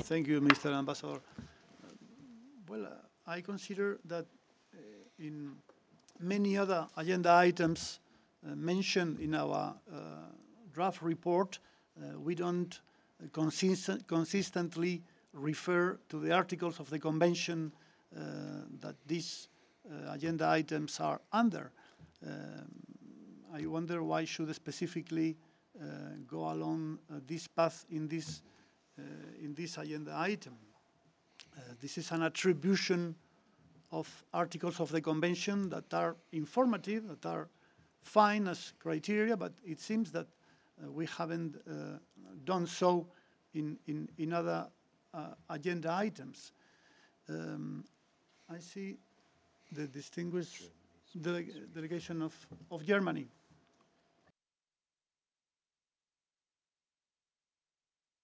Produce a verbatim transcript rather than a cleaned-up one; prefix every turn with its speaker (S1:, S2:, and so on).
S1: thank you, Mister Ambassador. Well, uh, I consider that uh, in many other agenda items uh, mentioned in our uh, draft report, uh, we don't consistent, consistently refer to the articles of the convention uh, that these uh, agenda items are under. Um, I wonder why should specifically uh, go along uh, this path in this, uh, in this agenda item. Uh, this is an attribution of articles of the convention that are informative, that are fine as criteria, but it seems that uh, we haven't uh, done so in, in, in other uh, agenda items. Um, I see the distinguished dele delegation of, of Germany.